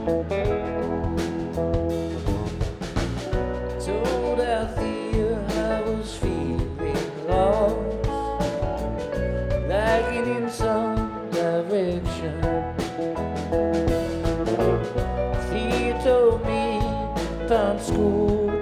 Told Althea I was feeling lost, lagging in some direction. Althea told me found school